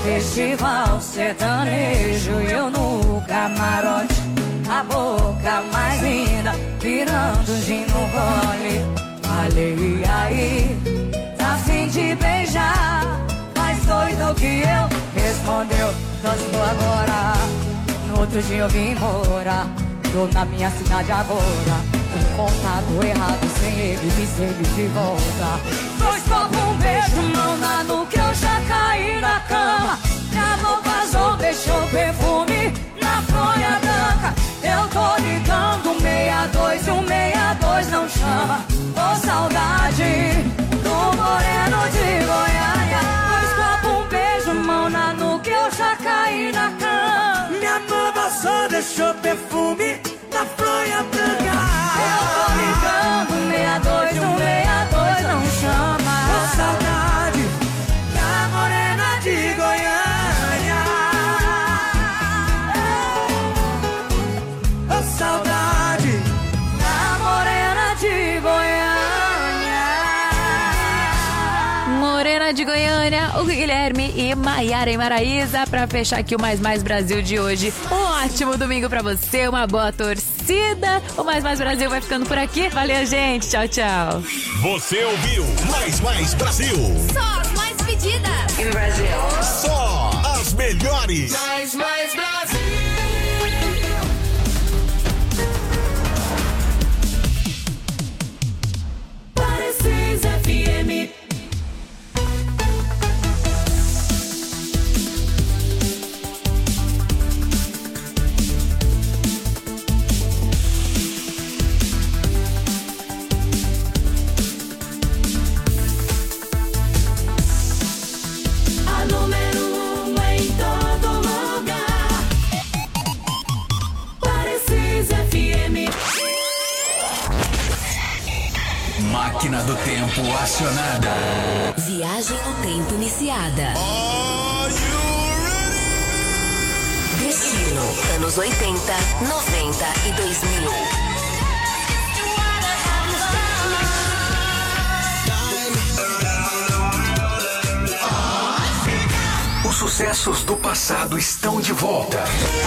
Festival sertanejo e eu no camarote, a boca mais linda, virando gin no gole. Falei, e aí, tá afim de beijar? Mais doido que eu, respondeu, danço agora. No outro dia eu vim embora, tô na minha cidade agora. Um contato errado, sem ele, me segue de volta. Dois copos, um beijo, mão na nuca, eu já caí na cama. Minha mão vazou, deixou perfume na fronha branca. Eu tô ligando 162 e 162 não chama. Ô saudade do moreno de Goiânia. Dois copos, um beijo, mão na nuca, eu já caí na cama. Minha mão vazou, deixou perfume na fronha branca. Eu tô ligando 162 e 162 não chama. Ô saudade da morena de Goiânia. Ô saudade da morena de Goiânia. Morena de Goiânia, o Guilherme e Maiara e Maraísa pra fechar aqui o Mais Brasil de hoje. Um ótimo domingo pra você, uma boa torcida. O Mais Brasil vai ficando por aqui. Valeu, gente. Tchau, tchau. Você ouviu Mais Brasil. Só as mais pedidas. E no Brasil. Só as melhores. Mais Brasil. Parecis FM. Máquina do tempo acionada. Viagem no tempo iniciada. Destino, anos 80, 90 e 2000. Os sucessos do passado estão de volta.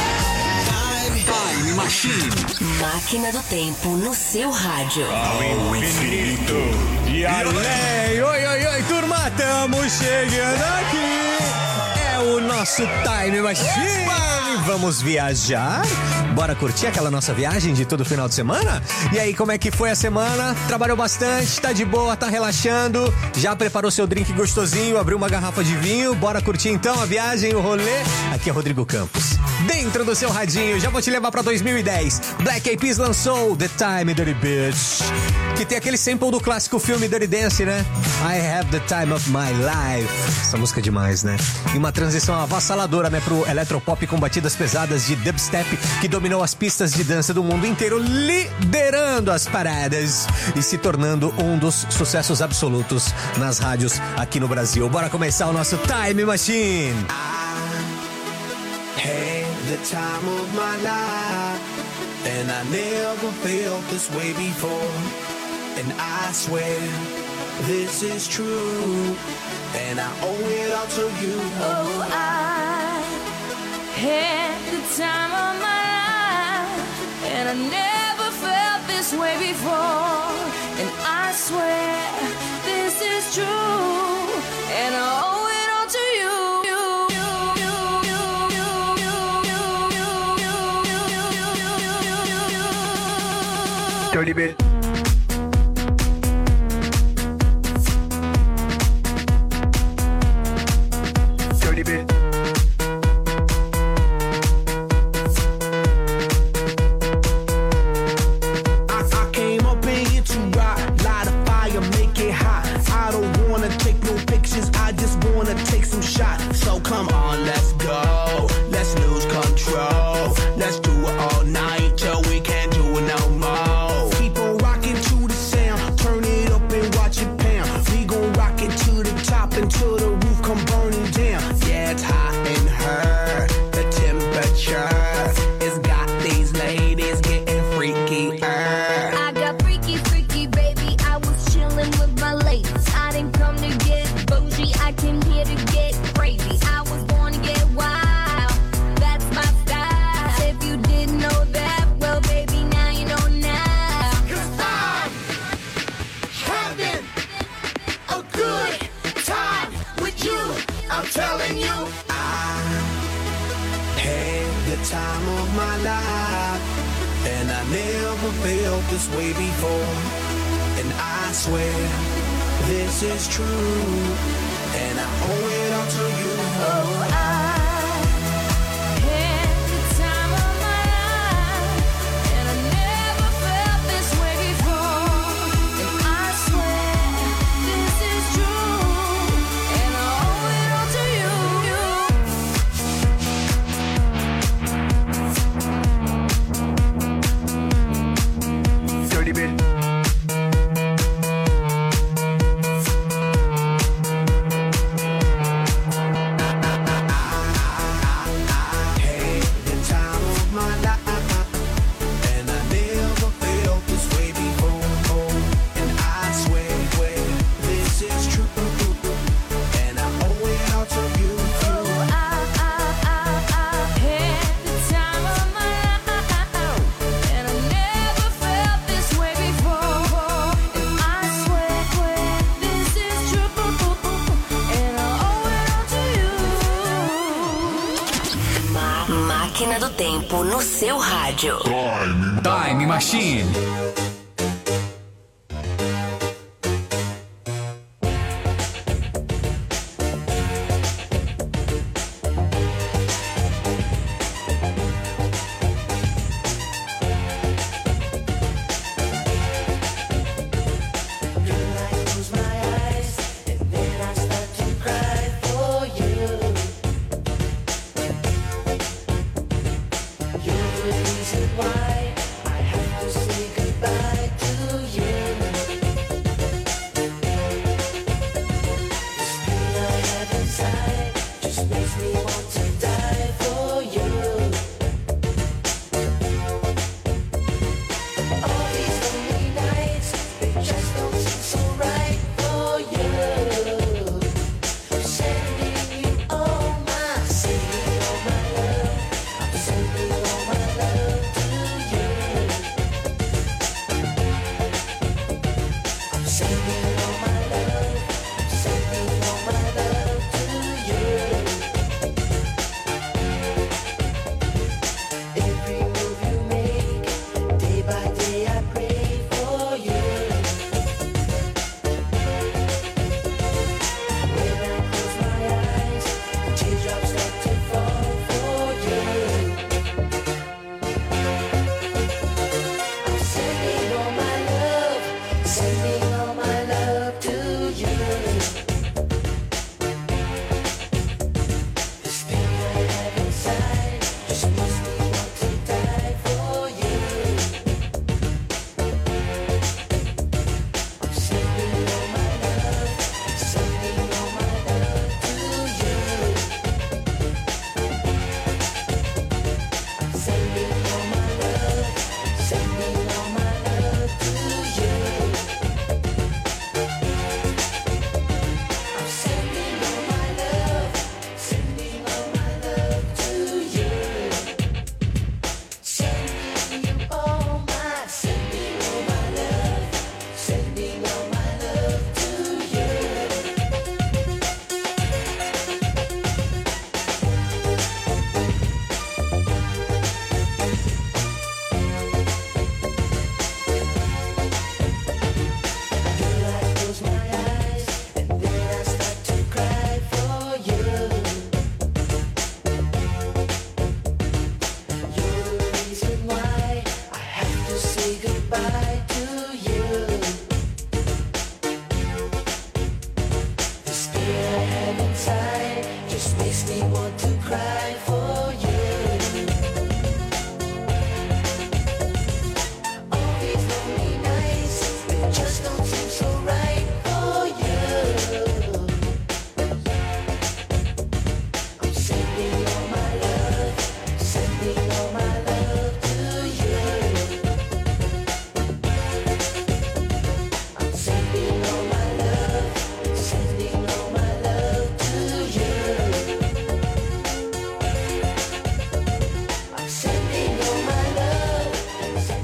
Time Machine. Máquina do tempo no seu rádio. Ao infinito e além. Oi, turma, estamos chegando aqui. É o nosso Time Machine. Vamos viajar? Bora curtir aquela nossa viagem de todo final de semana? E aí, como é que foi a semana? Trabalhou bastante? Tá de boa? Tá relaxando? Já preparou seu drink gostosinho? Abriu uma garrafa de vinho? Bora curtir então a viagem, o rolê? Aqui é Rodrigo Campos. Dentro do seu radinho, já vou te levar pra 2010. Black Eyed Peas lançou The Time Dirty Bitch, que tem aquele sample do clássico filme Dirty Dance, né? I Have the Time of My Life. Essa música é demais, né? E uma transição avassaladora, né, pro eletropop com batidas pesadas de dubstep que dominou as pistas de dança do mundo inteiro, liderando as paradas e se tornando um dos sucessos absolutos nas rádios aqui no Brasil. Bora começar o nosso Time Machine. the time of my life, and I never felt this way before, and I swear this is true, and I owe it all to you. Oh, I had the time of my life, and I never felt this way before, and I swear this is true, and I owe it all to you. Dirty bit. Dirty bit. I came up in here to rock, light a fire, make it hot. I don't wanna take no pictures, I just wanna take some shots. So come on, let's go, let's lose control. Let's do it all night till we can't do it no more. Keep on rocking to the sound, turn it up and watch it pound. We gon' rock it to the top until the roof come burning down. Yeah, it's hot in her, the temperature has got these ladies getting freaky. I got freaky, freaky, baby. I was chillin' with my ladies. I didn't come to get bougie, I came here to get crazy. I was born I'm telling you, I had the time of my life, and I never felt this way before. And I swear this is true, and I owe it all to you. Oh, I had the time of my life, and I never felt this way before. And I swear this is true, and I owe it all to you. Dirty bit. Máquina do Tempo no seu rádio. Time Machine.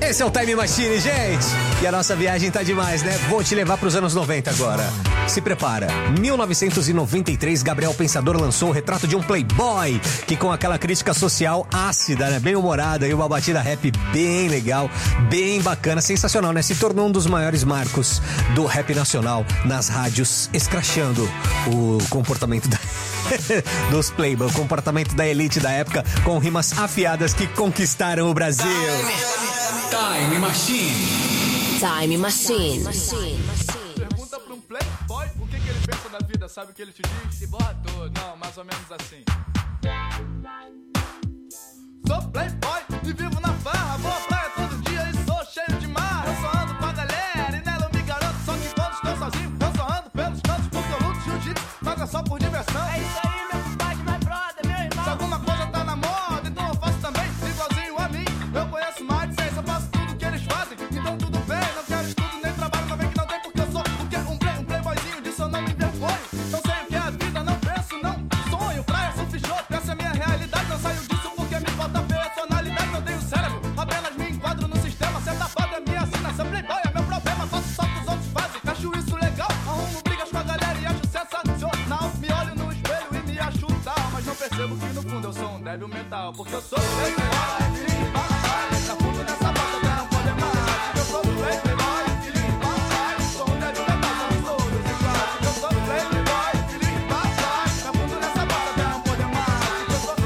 Esse é o Time Machine, gente. E a nossa viagem tá demais, né? Vou te levar pros anos 90 agora. Se prepara. 1993, Gabriel Pensador lançou o retrato de um playboy, que com aquela crítica social ácida, né? Bem humorada e uma batida rap bem legal, bem bacana, sensacional, né? Se tornou um dos maiores marcos do rap nacional nas rádios, escrachando o comportamento dos playboy, o comportamento da elite da época, com rimas afiadas que conquistaram o Brasil. Time Machine. Time Machine. Pergunta pra um playboy o que ele pensa da vida, sabe o que ele te diz? Se borra todo. Não, mais ou menos assim. Sou playboy e vivo na farra, vou à praia todo dia e sou cheio de marra. Eu só ando com a galera e nela eu me garanto, só que quando estou sozinho eu só ando pelos cantos porque eu luto jiu-jitsu, mas é só por diversão. É isso aí, meu compadre, my brother, meu irmão. Se alguma coisa tá na moda, então eu faço também, igualzinho a mim. Eu conheço mais de ciência, faço tudo que eles fazem, então tudo bem, não quero estudo nem trabalho, não vem que não tem porque eu sou o que? Um playboyzinho, disso eu não me envergonho. Não sei o que é a vida, não penso, não sonho. Praia, surf, show, essa é a minha realidade, não saio disso porque me falta personalidade, não tenho cérebro, apenas me enquadro no sistema. Ser tapado é minha assinação, playboy é meu problema, faço só o que os outros fazem. Acho isso legal, arrumo brigas com a galera e acho sensacional. Me olho no espelho e me acho tal, mas não percebo que no fundo eu sou um débil mental, porque eu sou playboy. Tá fundo nessa bota pra não poder mais. Eu sou playboy, sou um débil mental, somos todos iguais. Eu sou playboy, tá fundo nessa bota pra não poder mais. Eu sou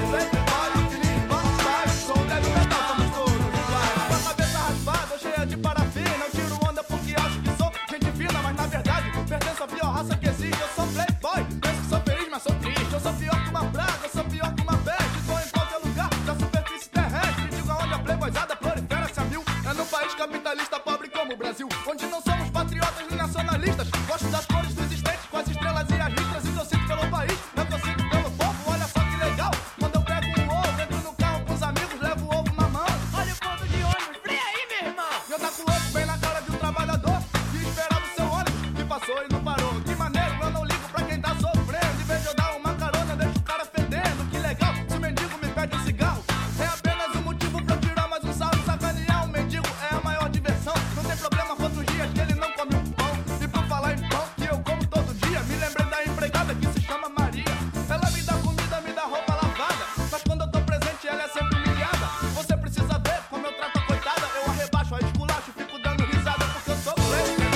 playboy, sou um débil mental, somos todos iguais. Com a cabeça raspada, cheia de parafina, eu tiro onda porque acho que sou gente fina, mas na verdade pertenço à pior raça que existe. Eu sou playboy, penso que sou feliz, mas sou triste. Eu sou pior que uma praga, eu sou pior que uma peste. Tô em qualquer lugar da superfície terrestre. Digo aonde a playboyzada prolifera-se a mil. É num país capitalista pobre como o Brasil, onde não somos patriotas nem nacionalistas. Gosto das cores dos estates com as estrelas e as listras. E que eu sinto pelo país, é o que eu sinto pelo povo. Olha só que legal, quando eu pego um ovo, entro no carro com os amigos, levo o ovo na mão. Olha o ponto de ônibus, fria aí, meu irmão. Eu taco o ovo bem na cara de um trabalhador que esperava o seu ônibus, que passou e não parou. Que maneiro, eu não ligo pra quem tá sofrendo. Em vez de eu dar uma carona, deixo o cara fedendo. Que legal, se o mendigo me pede um cigarro, é apenas um motivo pra eu tirar mais um sarro. Sacanear um mendigo é a maior diversão. Não tem problema quantos dias que ele não come um pão. E por falar em pão, que eu como todo dia, me lembrei da empregada que se chama Maria. Ela me dá comida, me dá roupa lavada, mas quando eu tô presente ela é sempre humilhada. Você precisa ver como eu trato a coitada. Eu arrebaixo, a esculacho, fico dando risada, porque eu sou playboy.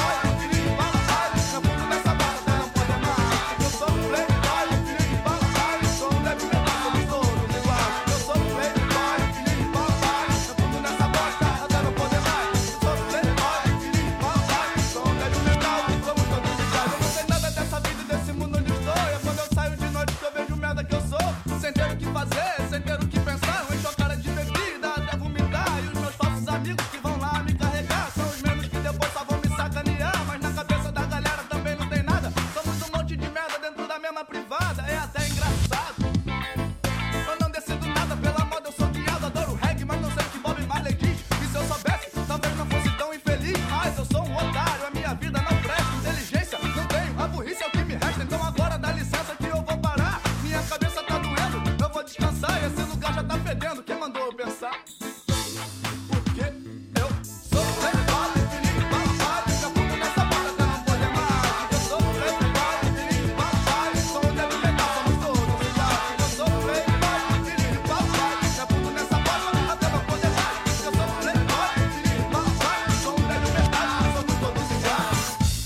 Eu fundo nessa barra até não poder mais. Eu sou playboy, sou um débil mental, somos todos iguais. Eu sou playboy, eu fundo nessa bosta até não poder mais. Eu sou playboy, sou um débil mental, somos todos iguais. Eu não sei nada dessa vida e desse mundo onde estou. É quando eu saio de noite que eu vejo merda que eu sou. Sem ter o que fazer, sem ter o que pensar, eu encho a cara de bebida até vomitar. E os meus falsos amigos que vão lá me carregar são os mesmos que depois só vão me sacanear. Mas na cabeça da galera também não tem nada. Somos um monte de merda dentro da mesma privada. É até engraçado. Eu não decido nada pela moda, eu sou guiado. Adoro reggae, mas não sei o que Bob Marley diz. E se eu soubesse, talvez não fosse tão infeliz. Mas eu sou um otário, a minha vida não presta. Inteligência não tenho, a burrice é o que me resta. Então agora dá licença que eu vou parar. Minha cabeça tá doendo, eu vou descansar. E esse lugar já tá fedendo, quem mandou eu pensar? Porque eu sou playboy, já fundo nessa barra até não poder mais. Eu sou playboy, sou um débil mental, somos todos iguais. Eu sou playboy, já fundo nessa barra até não poder mais. Eu sou playboy, sou um débil mental, somos todos iguais.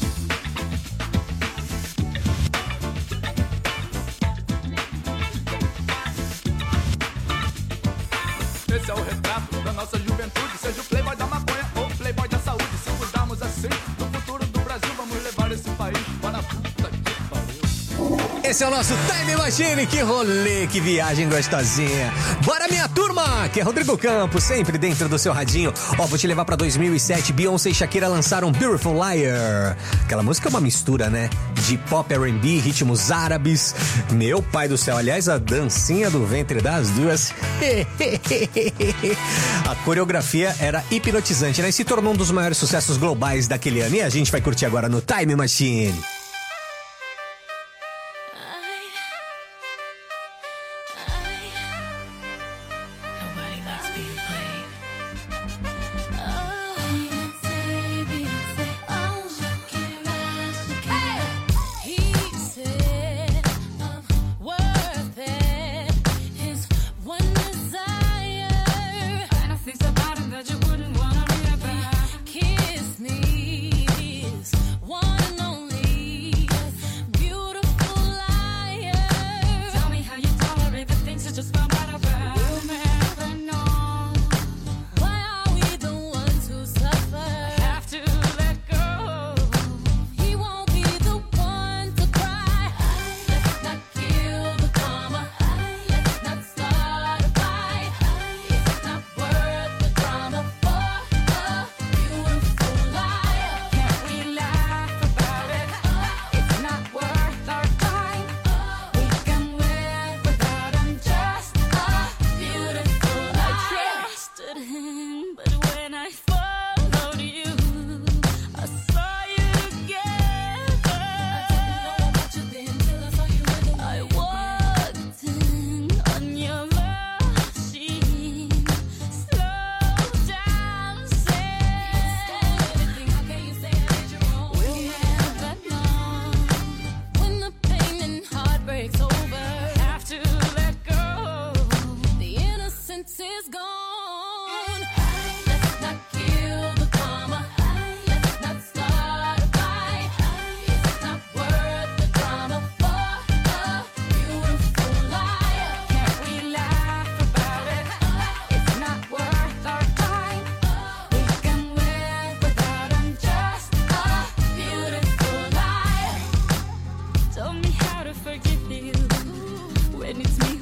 Esse é o retrato da nossa juventude. Seja o playboy da maconha ou playboy da saúde. Se cuidarmos assim do futuro do Brasil, vamos levar esse país para a puta que pariu. Esse é o nosso Time Machine. Que rolê, que viagem gostosinha. Bora, minha turma, que é Rodrigo Campos, sempre dentro do seu radinho. Ó, vou te levar pra 2007. Beyoncé e Shakira lançaram Beautiful Liar. Aquela música é uma mistura, né? De pop, R&B, ritmos árabes. Meu pai do céu, aliás, a dancinha do ventre das duas. A coreografia era hipnotizante, né? E se tornou um dos maiores sucessos globais daquele ano. E a gente vai curtir agora no Time Machine. Nobody likes being played.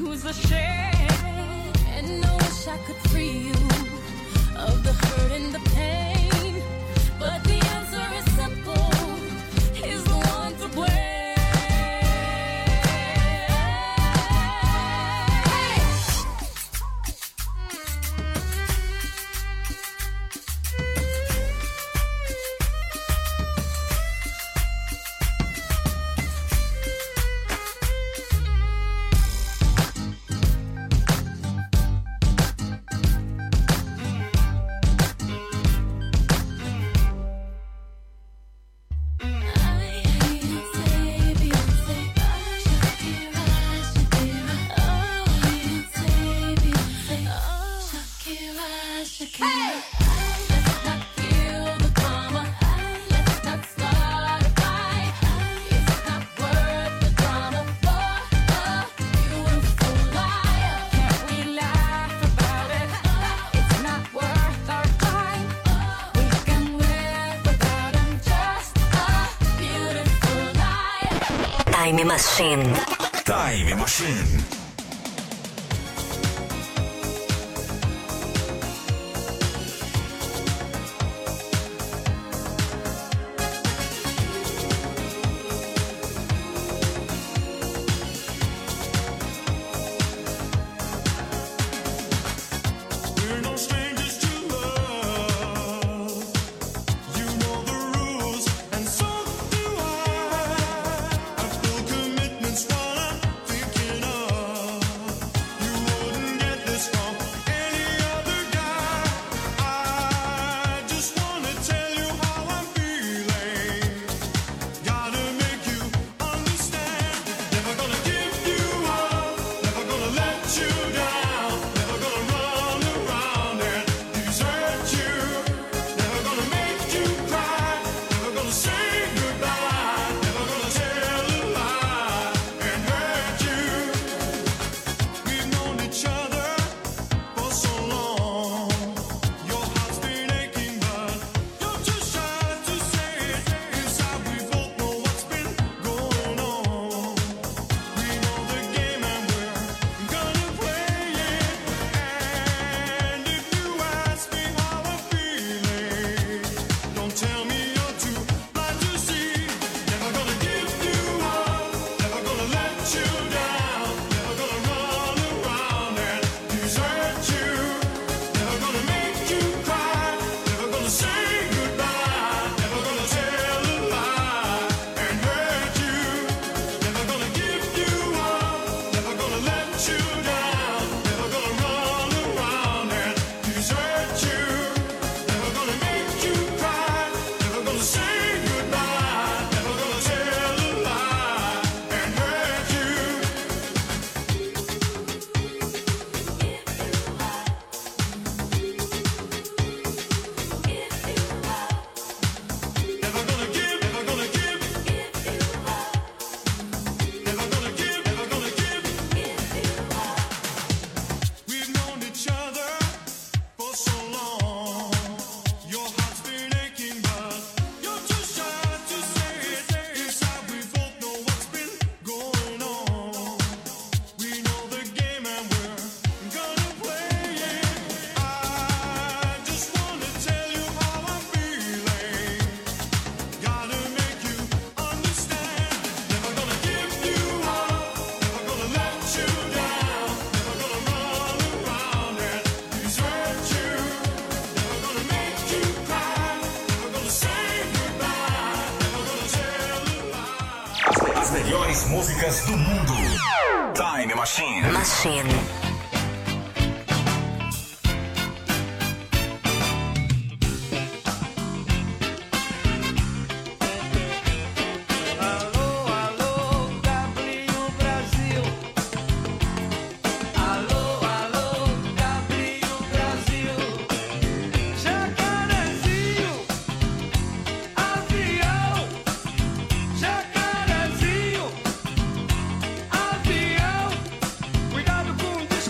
was a shame. And I wish I could free you of the hurt and the pain. But the answer is simple. He's the one to blame. Time Machine. Time Machine. As melhores músicas do mundo. Time Machine. Machine. Jacarezinho, avião, cuidado com o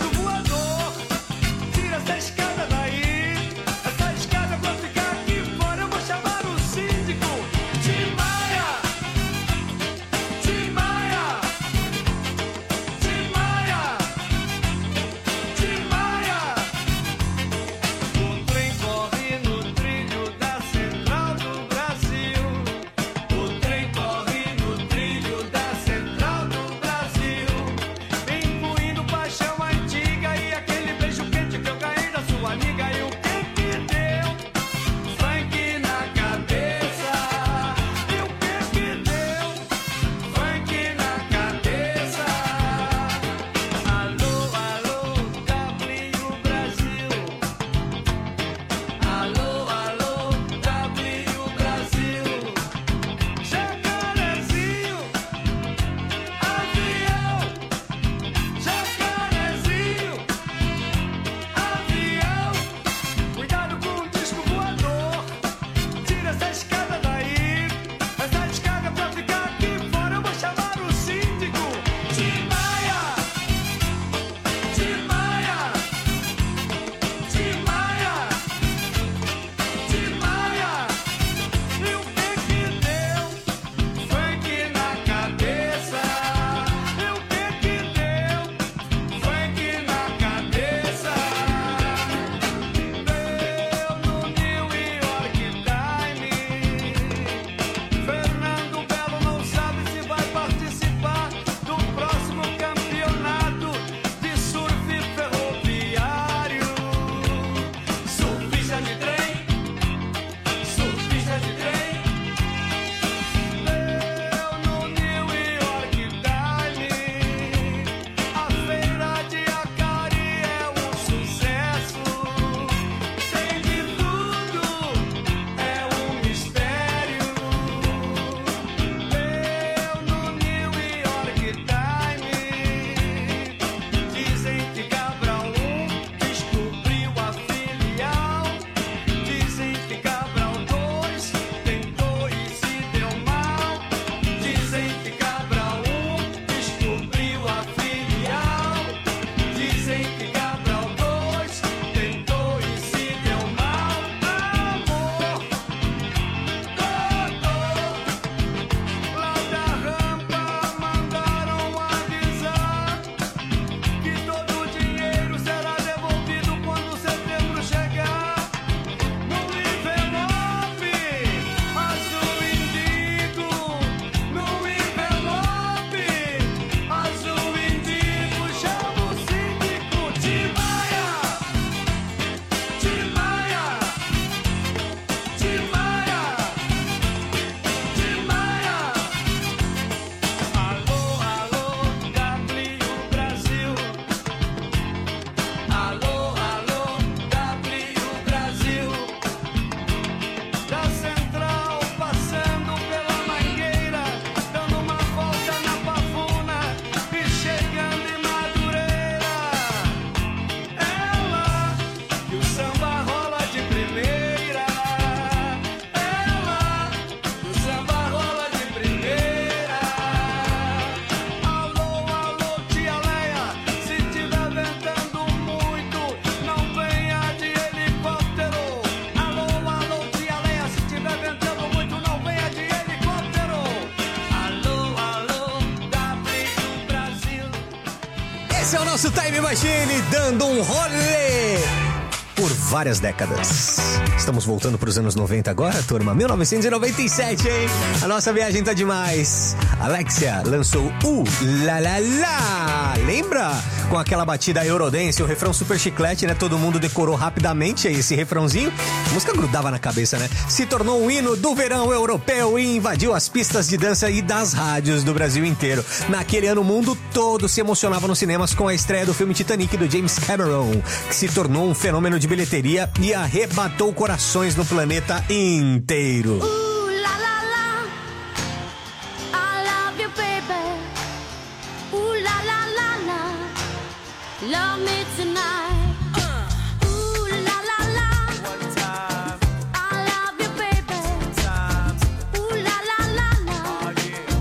nosso Time Machine dando um rolê por várias décadas. Estamos voltando para os anos 90 agora, turma. 1997, hein? A nossa viagem tá demais. Alexia lançou La La La. Lembra? Com aquela batida Eurodance, o refrão super chiclete, né? Todo mundo decorou rapidamente esse refrãozinho. A música grudava na cabeça, né? Se tornou um hino do verão europeu e invadiu as pistas de dança e das rádios do Brasil inteiro. Naquele ano, o mundo todo se emocionava nos cinemas com a estreia do filme Titanic do James Cameron, que se tornou um fenômeno de bilheteria e arrebatou corações no planeta inteiro. La la la, I love you, baby. Ooh la la la la, love me tonight. Ooh la la la, one time. I love you, baby. Time. Ooh la la la la.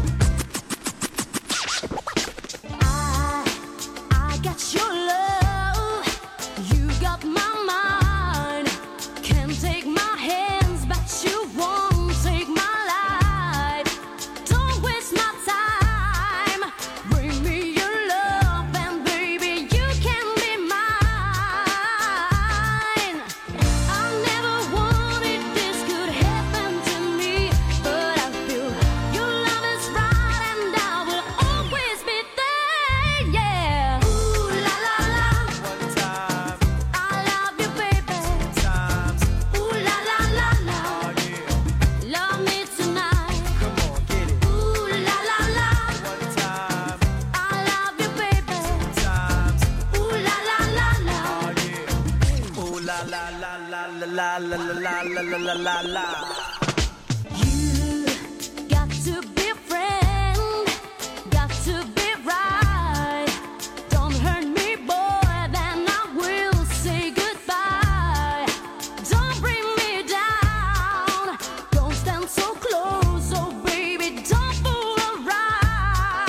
Oh, I got your love. You got my mind. Can't take my hands, but you won't take my life. Don't waste my time. Bring me your love, and baby, you can be mine. I never wanted this could happen to me, but I feel your love is right, and I will always be there. Yeah. Ooh la la la, one time. I love you, baby. Times. Ooh la la la la, love me tonight. Come on, get it. Ooh la la la, one time. I love you, baby. Times. Ooh la la la la, Ooh la la la la la la la la la la la la. you got to be a friend, got to be right. Don't hurt me, boy, then I will say goodbye. Don't bring me down, don't stand so close, oh baby, don't fool around.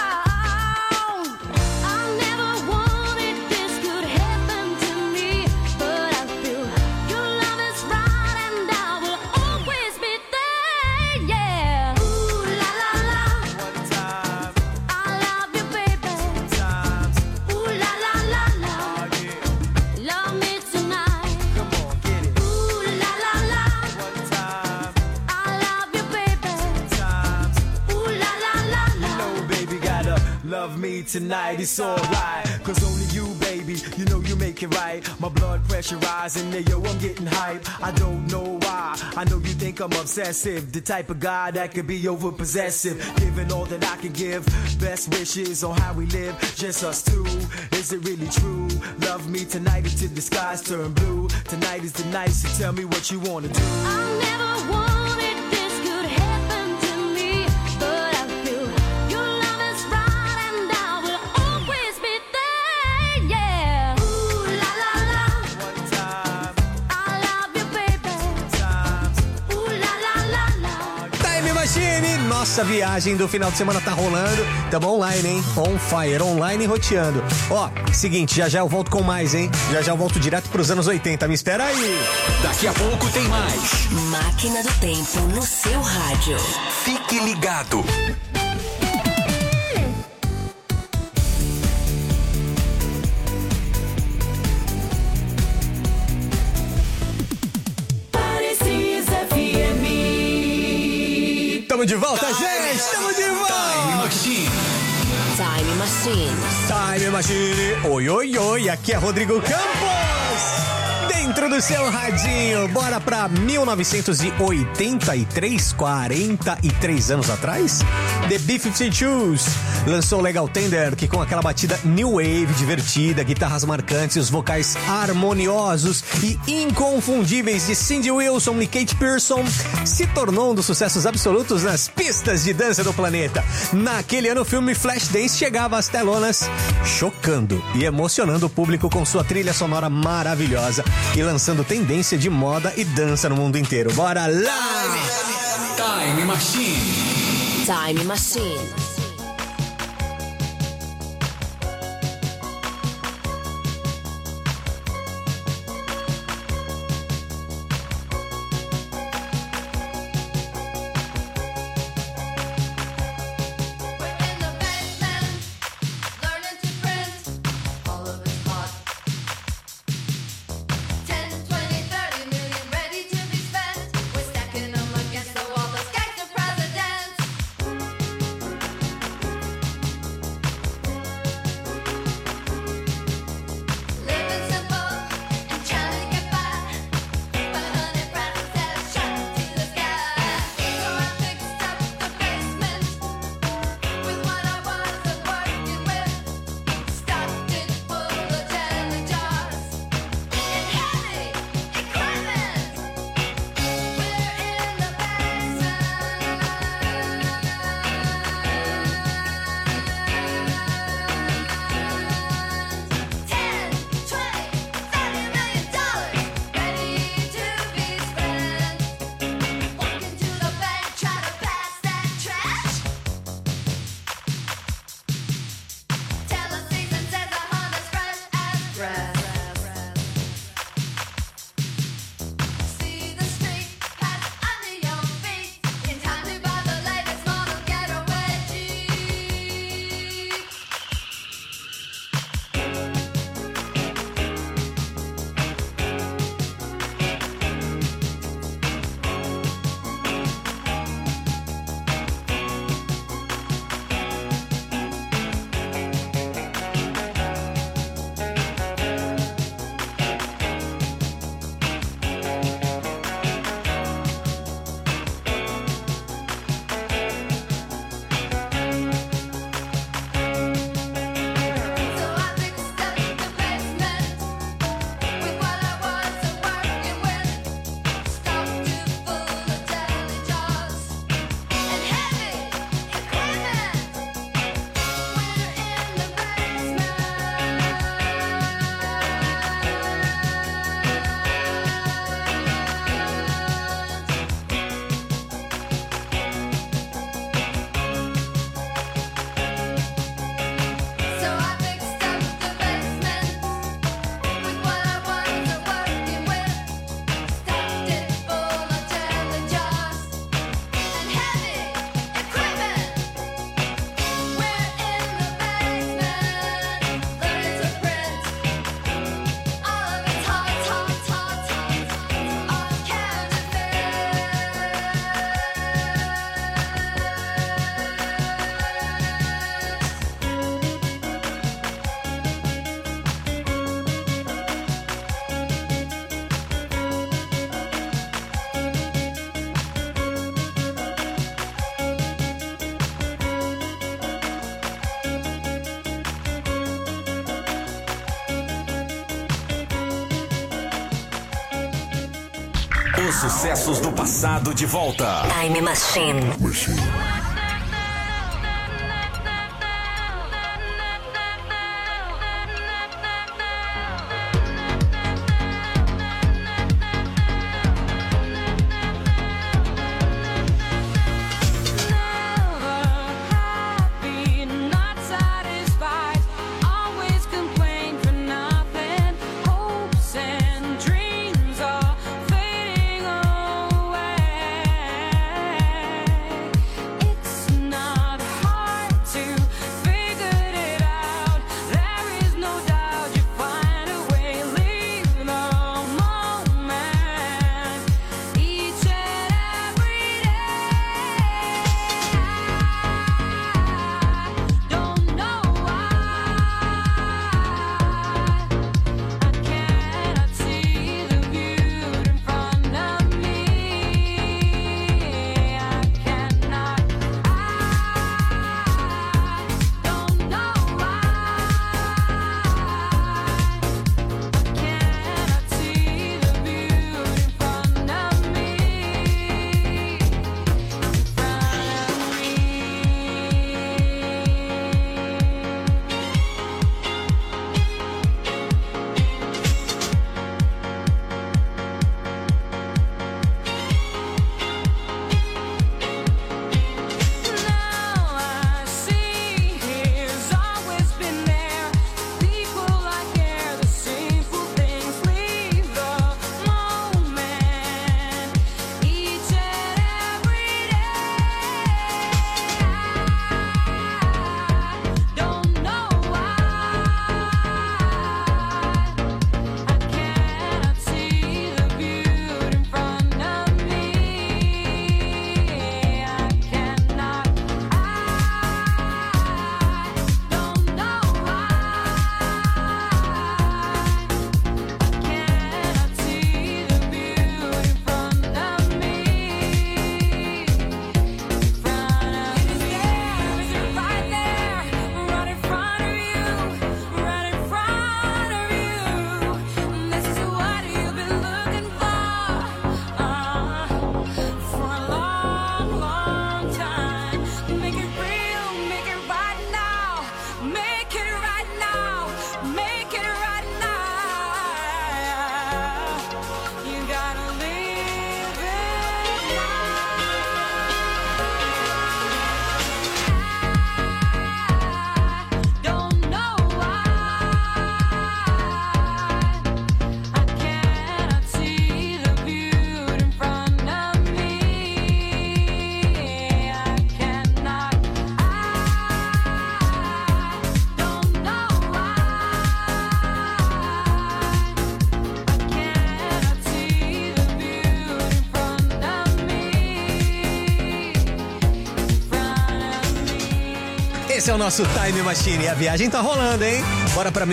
I never wanted this could happen to me, but I feel your love is right, and I will always be there. Yeah. Ooh la la la, One time. I love you, baby. Times. Ooh la la la la, love me tonight. Come on, get it. Ooh la la la, One time. I love you, baby. Times. Ooh la la la la. No, baby, gotta love me tonight, it's alright. Cause only you, baby, you know you make it right. My blood pressure rising, there, yo, I'm getting hype. I don't know why, I know you think I'm obsessive. The type of guy that could be over possessive. Giving all that I can give, best wishes on how we live, just us two. Is it really true? Love me tonight until the skies turn blue. Tonight is the night, so tell me what you wanna do. I never wanted this could happen to me, but I feel your love is right, and I will always be there. Yeah. Ooh la la la, One time. I love you, baby. Times. Ooh la la la la. Time Machine, nossa viagem do final de semana tá rolando. Tamo online, hein? On fire, online e roteando. Ó, seguinte, já eu volto com mais, hein? Já eu volto direto pros anos 80. Me espera aí. Daqui a pouco tem mais. Máquina do Tempo no seu rádio. Fique ligado. Tamo de volta, gente! Tamo de Time volta! Machine. Time Machine. Time Machine. Oi, oi, oi. Aqui é Rodrigo Campos. Dentro do seu radinho. Bora pra 1983, 43 anos atrás. The B-52s lançou Legal Tender, que com aquela batida new wave divertida, guitarras marcantes, os vocais harmoniosos e inconfundíveis de Cindy Wilson e Kate Pearson, se tornou um dos sucessos absolutos nas pistas de dança do planeta. Naquele ano, o filme Flashdance chegava às telonas, chocando e emocionando o público com sua trilha sonora maravilhosa e lançando tendência de moda e dança no mundo inteiro. Bora lá! Time Machine. Time Machine. We're in the basement, learning to print Os sucessos do passado de volta. Time Machine. Esse é o nosso Time Machine e a viagem tá rolando, hein? Bora pra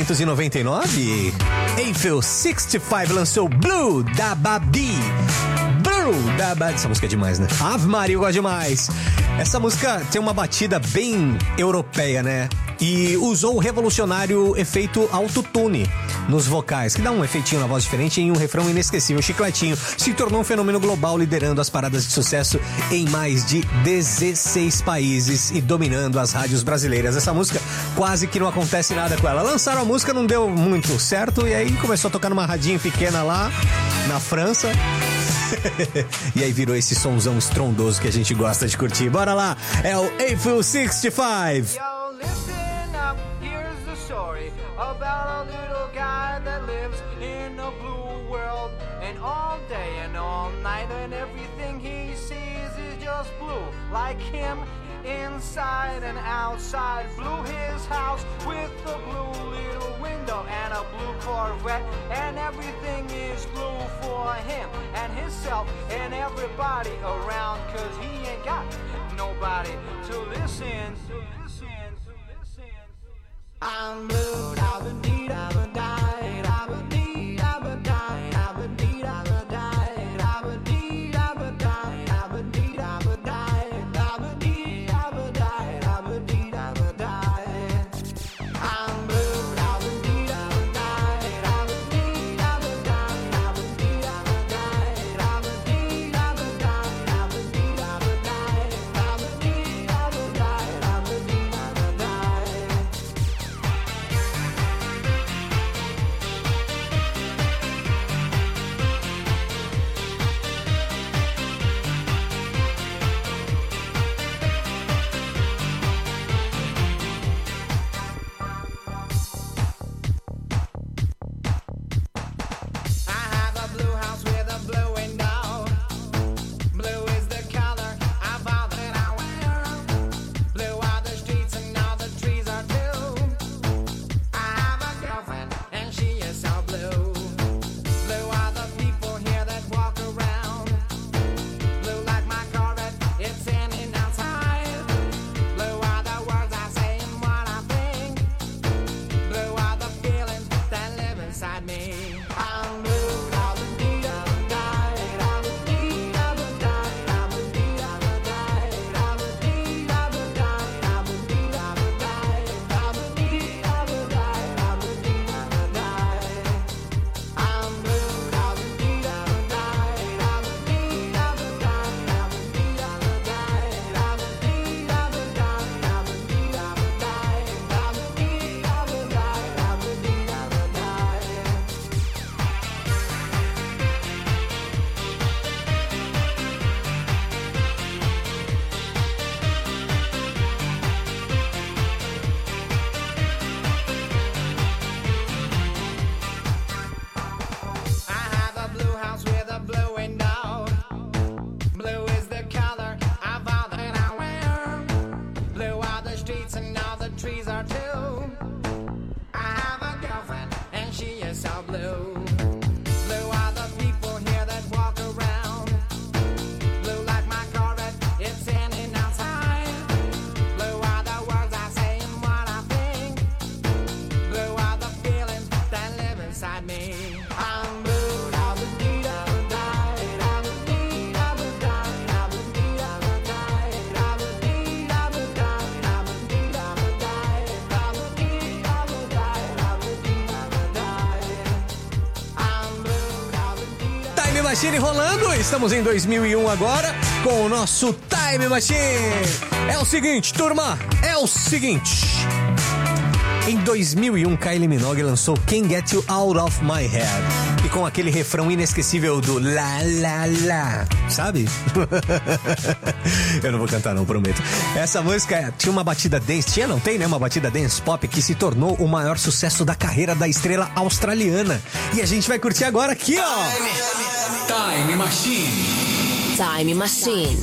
1999? Eiffel 65 lançou Blue da Babi. Blue da Babi. Essa música é demais, né? Ave Maria, eu gosto demais. Essa música tem uma batida bem europeia, né? E usou o revolucionário efeito autotune nos vocais, que dá um efeitinho na voz diferente em um refrão inesquecível. Chicletinho se tornou um fenômeno global, liderando as paradas de sucesso em mais de 16 países e dominando as rádios brasileiras. Essa música quase que não acontece nada com ela. Lançaram a música, não deu muito certo, e aí começou a tocar numa radinho pequena lá na França. E aí virou esse sonzão estrondoso que a gente gosta de curtir. Bora lá, é o Eiffel 65. Yo, listen up, here's the story about a little guy that lives in a blue world. And all day and all night and everything he sees is just blue. Like him, inside and outside. Blew his house with a blue little window and a blue Corvette. And everything is blue for him and himself and everybody around. Cause he ain't got nobody to listen. I'm blue, I've been need, I've been died, I've been need, I've been died, I've been need, I've been died, I've been need, I've been died, I've been need, I've been died, I've been need, I've been died, I've been need, I've been died. I'm blue, I've been need, I've been died, I've been need, I've been died, I've been need, I've been died, Machine rolando. Estamos em 2001 agora com o nosso Time Machine. É o seguinte, turma, Em 2001, Kylie Minogue lançou Can't Get You Out of My Head. E com aquele refrão inesquecível do La La La, sabe? Eu não vou cantar não, prometo. Essa música tinha uma batida dance, não tem, né? Uma batida dance pop que se tornou o maior sucesso da carreira da estrela australiana. E a gente vai curtir agora aqui, ó. Time Machine. Time Machine.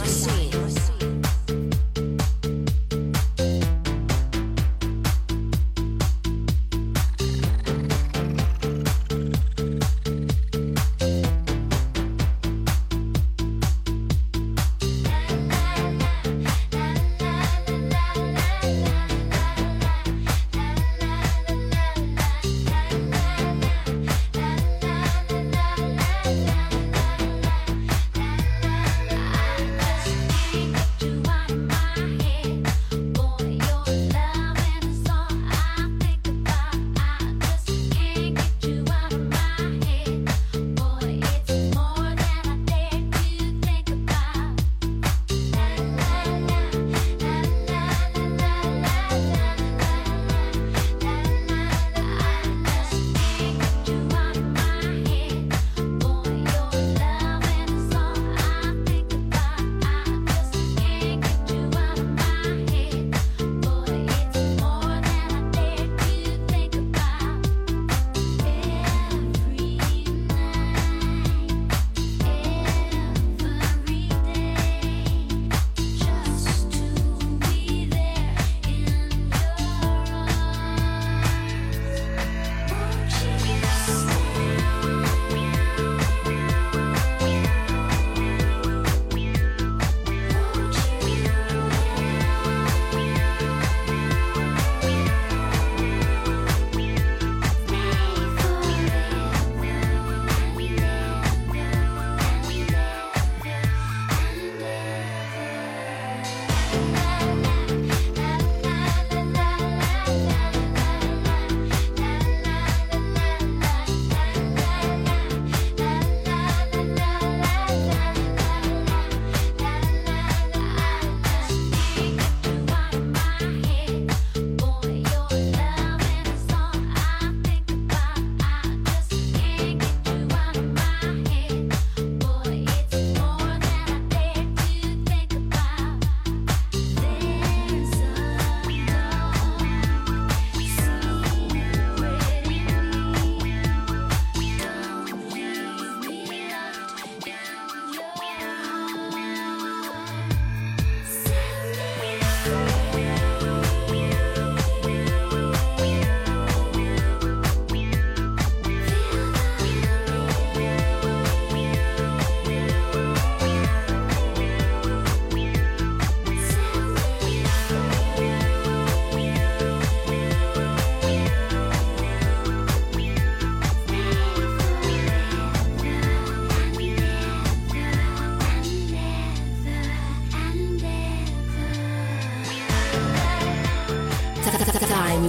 Time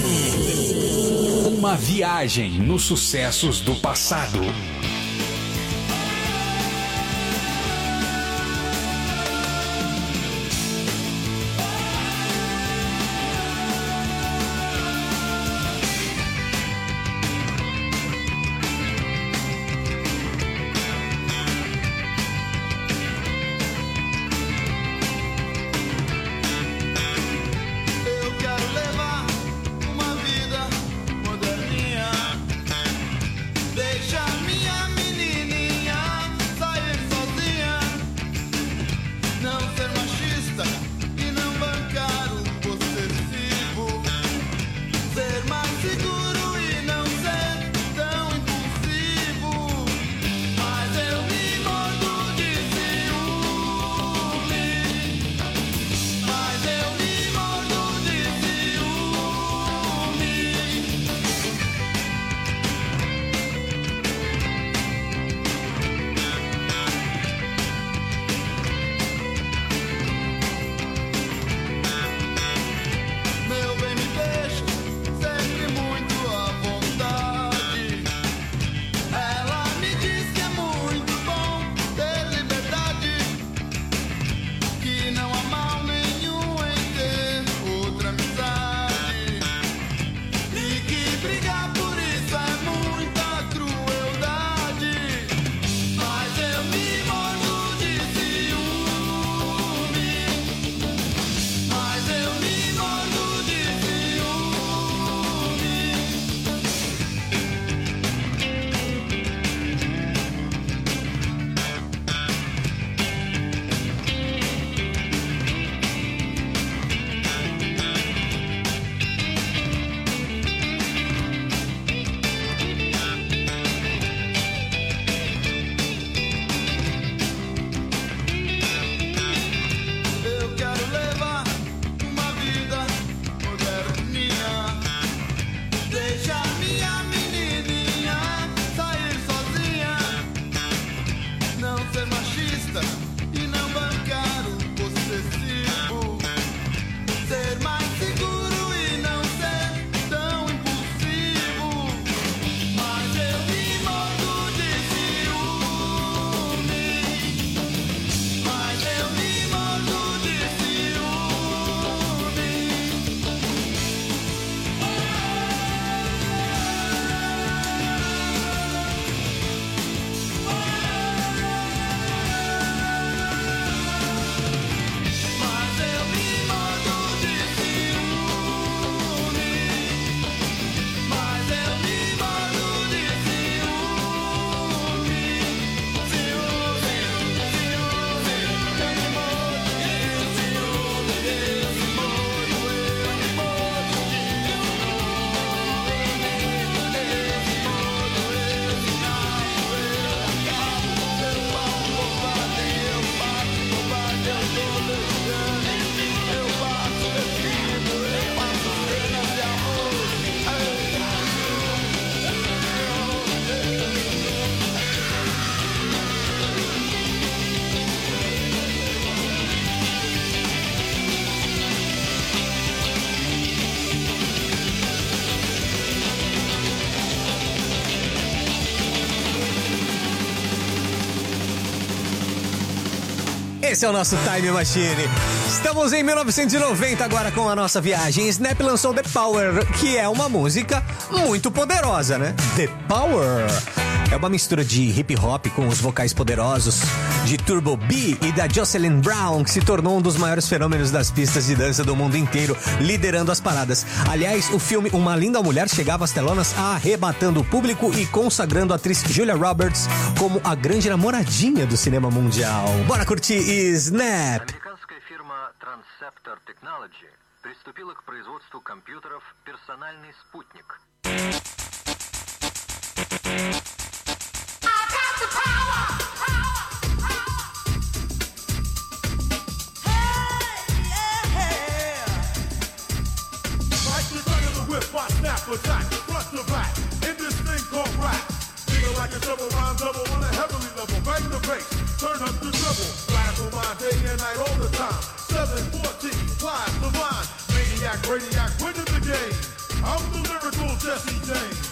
Machine. Uma viagem nos sucessos do passado. Deixa minha Esse é o nosso Time Machine. Estamos em 1990 agora com a nossa viagem. Snap lançou The Power, que é uma música muito poderosa, né? The Power é uma mistura de hip hop com os vocais poderosos de Turbo B e da Jocelyn Brown, que se tornou um dos maiores fenômenos das pistas de dança do mundo inteiro, liderando as paradas. Aliás, o filme Uma Linda Mulher chegava às telonas arrebatando o público e consagrando a atriz Julia Roberts como a grande namoradinha do cinema mundial. Bora curtir Snap! Американская фирма Transceptor Technology приступила к производству компьютеров «Персональный спутник». Attack, front to back, in this thing called rap. Feel like a double rhyme double on a heavenly level. Bang the bass, turn up the treble. Blast on my day and night all the time. 714, flies the line. Maniac, radiac, winning the game. I'm the lyrical Jesse James.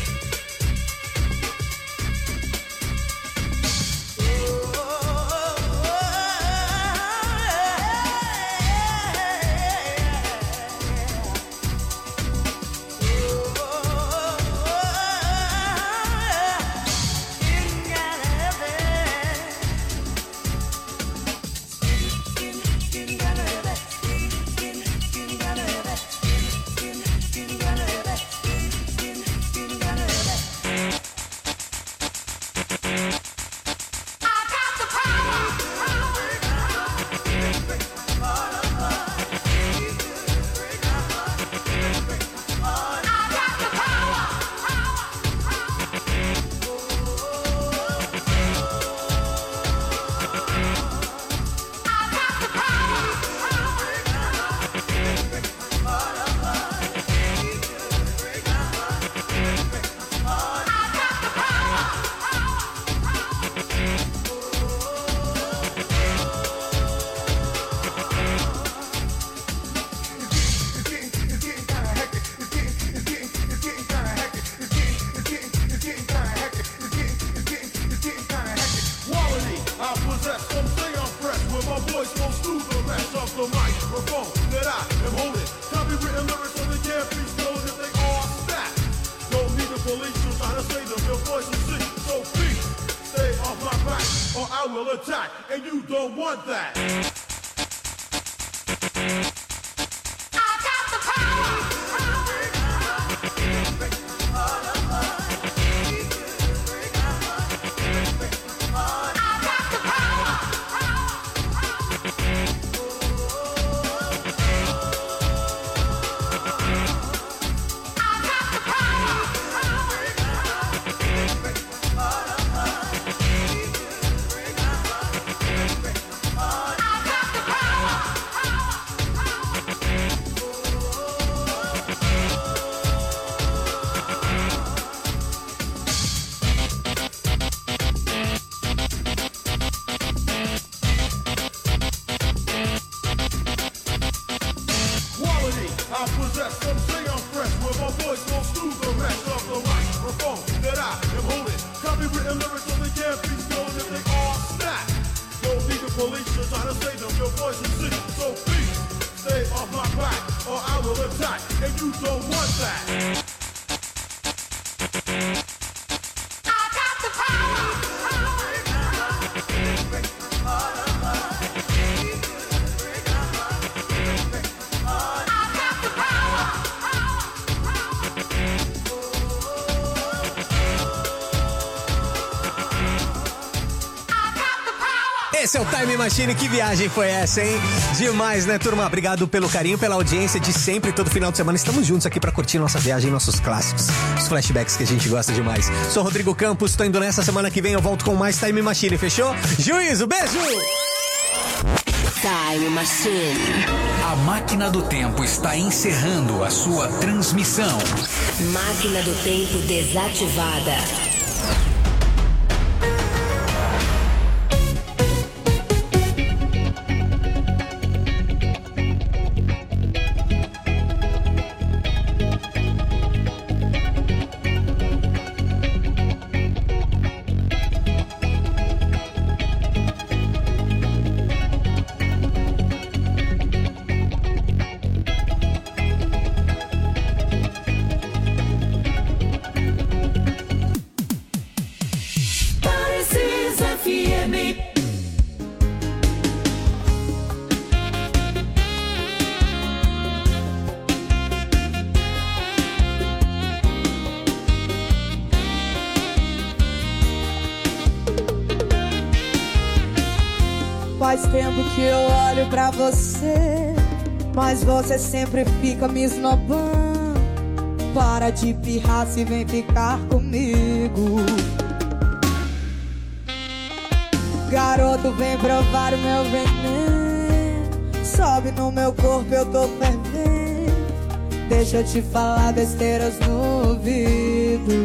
Esse é o Time Machine, que viagem foi essa, hein? Demais, né, turma? Obrigado pelo carinho, pela audiência de sempre, todo final de semana. Estamos juntos aqui pra curtir nossa viagem, nossos clássicos, os flashbacks que a gente gosta demais. Sou Rodrigo Campos, tô indo nessa, semana que vem eu volto com mais Time Machine, fechou? Juízo, beijo! Time Machine. A máquina do tempo está encerrando a sua transmissão. Máquina do tempo desativada. Faz tempo que eu olho pra você, mas você sempre fica me esnobando. Para de pirraça e vem ficar comigo. Garoto, vem provar o meu veneno. Sobe no meu corpo, eu tô fervendo. Deixa eu te falar besteiras no ouvido.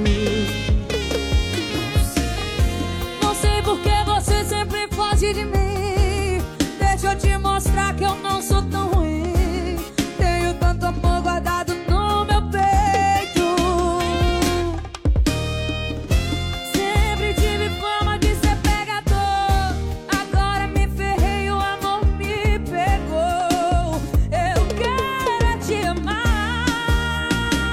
Não sei por que você sempre foge de mim. Deixa eu te mostrar que eu não sou tão ruim. Tenho tanto amor guardado no meu peito. Sempre tive fama de ser pegador. Agora me ferrei, o amor me pegou. Eu quero te amar.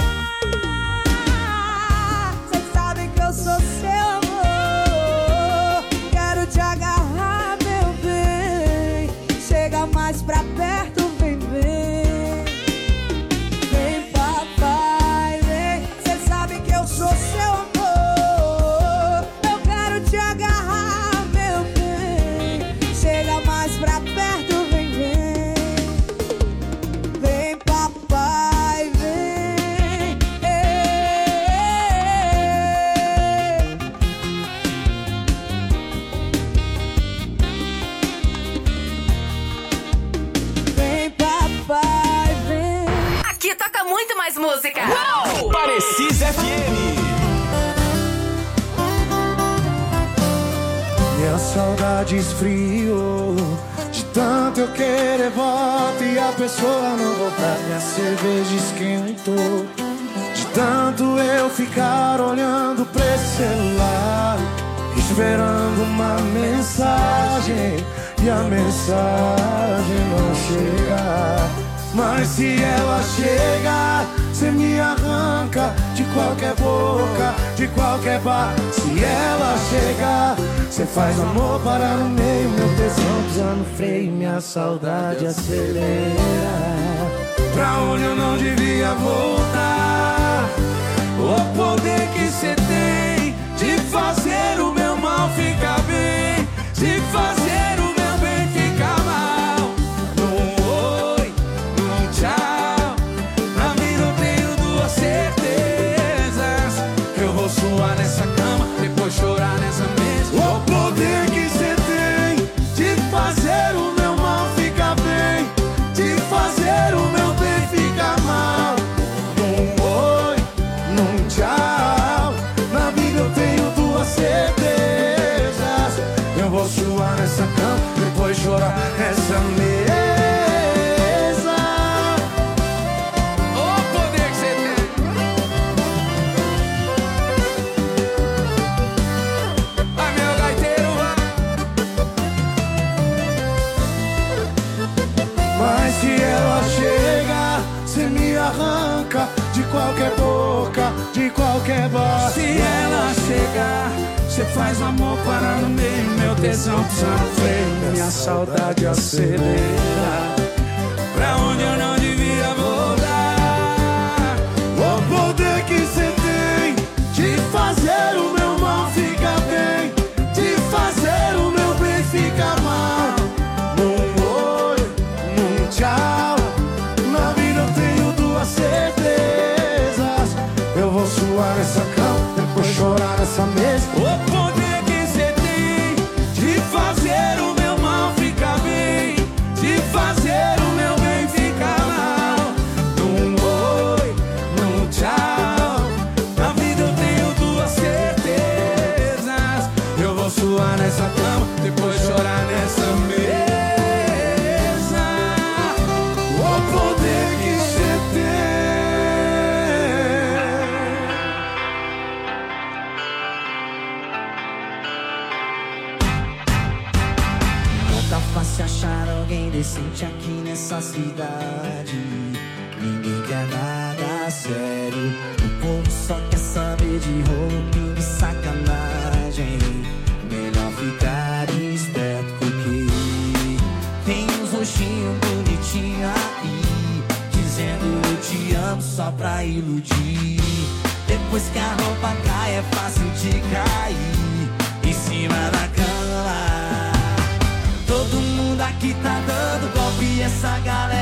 Cês sabem que eu sou seu amor. Quero te agarrar, meu bem. Chega mais pra perto, vem, vem. Vem, papai, vem. Cês sabem que eu sou seu amor. Eu quero te agarrar, meu bem. Chega mais pra perto, vem, vem. Vem, papai, vem. Vem, papai, vem. Aqui toca muito mais música. Precisa FM. Minha saudade esfriou. De tanto eu querer volta e a pessoa não voltar. Minha cerveja esquentou. De tanto eu ficar olhando pra esse celular, esperando uma mensagem, e a mensagem não chega. Mas se ela chegar, cê me arranca de qualquer boca, de qualquer bar. Se ela chegar, cê faz amor parar no meio. Meu tesão pisa no freio, minha saudade acelera. Pra onde eu não devia voltar. O poder que cê tem de fazer o meu mal ficar bem, de fazer o meu bem ficar mal. Num oi, num tchau. Na vida eu tenho duas certezas. Eu vou suar nessa cama, depois chorar nessa mesa. O poder que cê tem de fazer o meu mal ficar bem, de fazer o meu bem ficar mal. Num oi, num tchau. Na vida eu tenho duas certezas. Eu vou suar nessa cama, depois chorar nessa mesa. O poder que cê tem. Vai, meu gaiteiro, vai. Mas se ela chegar, cê me arranca de qualquer boca, de qualquer bar. Se ela chegar, cê faz o amor parar no meio. Meu tesão pisa no freio, minha saudade acelera. Pra onde eu não devia voltar. O poder que cê tem de fazer o meu mal ficar bem, de fazer o meu bem ficar mal. Num oi, num tchau. Na vida eu tenho duas certezas. Eu vou suar nessa cama, depois chorar nessa mesa. O poder que cê tem de fazer o meu mal ficar bem, de fazer o meu bem ficar mal. Num oi, num tchau. Na vida eu tenho duas certezas. Eu vou suar nessa cama, depois chorar nessa mesa. O poder que cê tem. Não tá fácil achar alguém decente aqui nessa cidade. Ninguém quer nada sério. O povo só quer saber de roupa e sacanagem. Melhor ficar esperto porque tem uns rostinhos bonitinhos aí, dizendo eu te amo só pra iludir. Depois que a roupa cai é fácil de cair em cima da cama. Todo mundo a galera